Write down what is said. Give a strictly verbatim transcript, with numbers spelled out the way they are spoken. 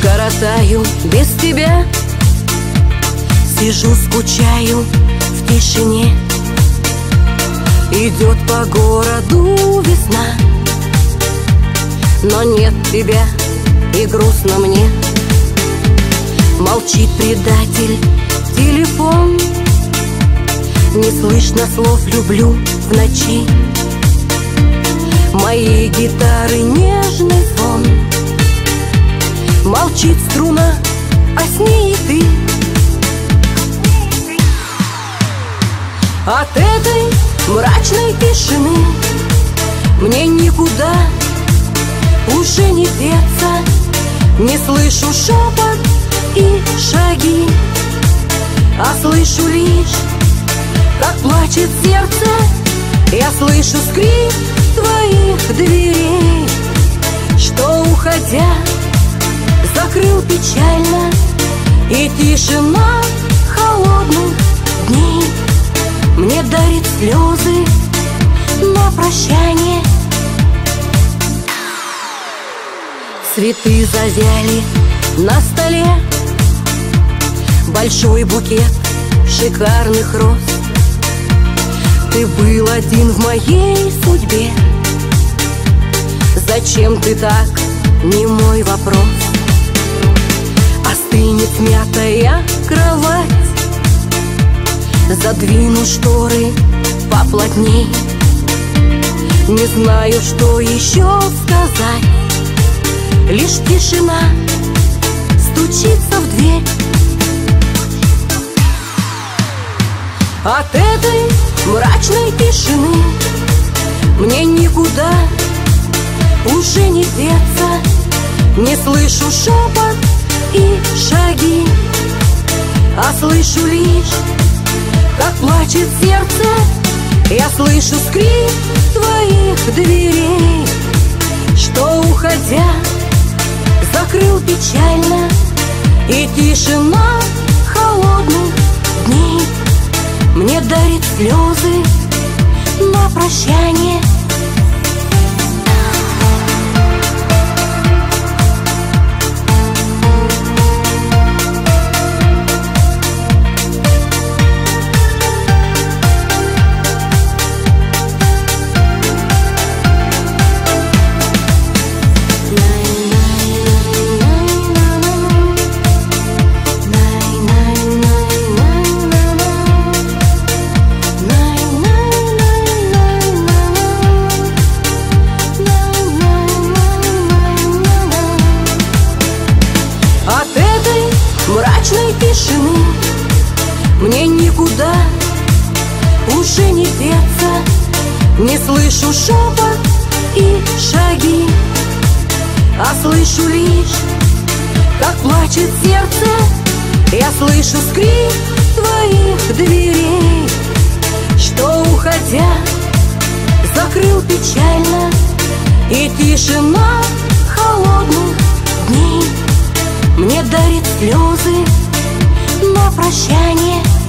коротаю без тебя. Сижу, скучаю в тишине. Идет по городу весна, но нет тебя, и грустно мне. Молчит предатель телефон, не слышно слов «люблю» в ночи. Моей гитары нежный сон, молчит струна, а с ней и ты. От этой мрачной тишины мне никуда уже не деться. Не слышу шепот и шаги, а слышу лишь, как плачет сердце. Я слышу скрип твоих дверей, что, уходя, закрыл печально. И тишина холодных дней мне дарит слезы на прощание. Цветы завяли на столе, большой букет шикарных роз. Ты был один в моей судьбе. Зачем ты так, не мой вопрос. Остынет мятая кровать, задвину шторы поплотней. Не знаю, что еще сказать, лишь тишина стучится в дверь. От этой мрачной тишины мне никуда уже не деться. Не слышу шепот и шаги, а слышу лишь, как плачет сердце. Я слышу скрип твоих дверей, что, уходя, закрыл печально. И тишина холодных дней мне дарит слезы на прощание. Мрачной тишины мне никуда уже не деться. Не слышу шепот и шаги, а слышу лишь, как плачет сердце. Я слышу скрип твоих дверей, что, уходя, закрыл печально. И тишина холодных дней мне дарит слезы на прощание.